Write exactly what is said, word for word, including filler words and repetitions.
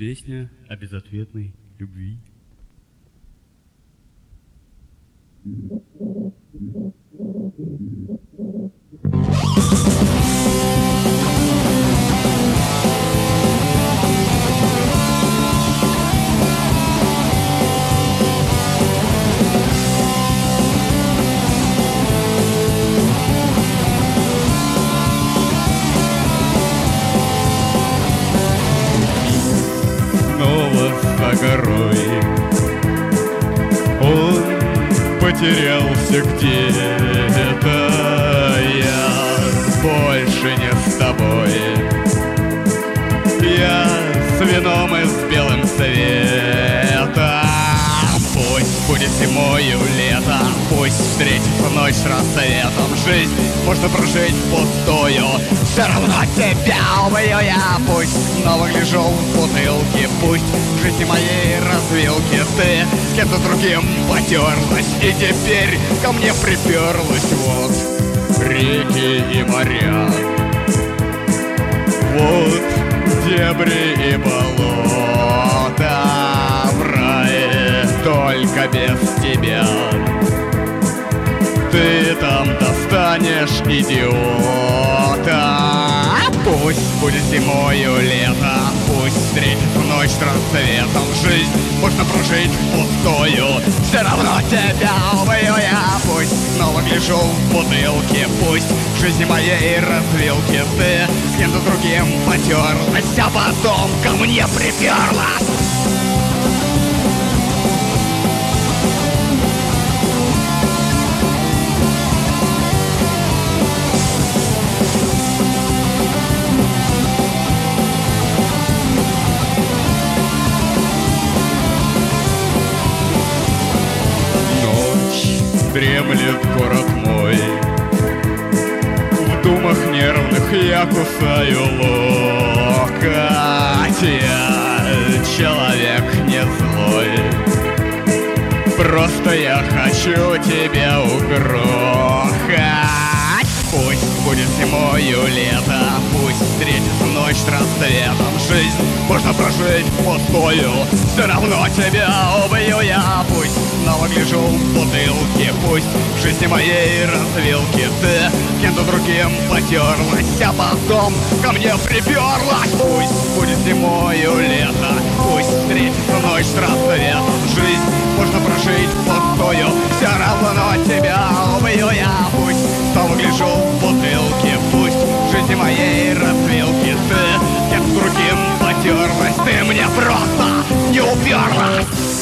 Песня о безответной любви. За горой он потерялся где-то. Я больше не с тобой. Я с вином и с белым цветом. Пусть будет зимою лето, пусть встретится ночь с рассветом. Жизнь можно прожить впустую, все равно тебя убью я. Пусть снова гляжу в бутылки, пусть в жизни моей развилки ты с кем-то другим потерлась и теперь ко мне приперлась. Вот реки и моря, вот дебри и болота. В рае только без тебя ты там достанешь идиота. Пусть будет зимою лето, пусть встретится ночь с рассветом. Жизнь можно прожить впустую, все равно тебя убью я. Пусть снова гляжу в бутылки, пусть в жизни моей развилки ты с кем-то другим потерлась, а потом ко мне приперлась. Дремлет город мой, в думах нервных я кусаю локоть. Я человек не злой, просто я хочу тебя угрохать. Пусть будет зимою лето, пусть встретится ночь с рассветом. Жизнь можно прожить впустую, все равно тебя убью я. Пусть снова гляжу в бутылки, пусть в жизни моей развилки ты с кем-то другим потерлась, а потом ко мне приперлась. Пусть будет зимою лето, пусть встретится ночь с рассветом. Жизнь можно прожить впустую, все равно тебя убью я. Пусть снова гляжу в бутылки, пусть в жизни моей развилки ты с кем-то другим потерлась, ты мне просто не уперлась.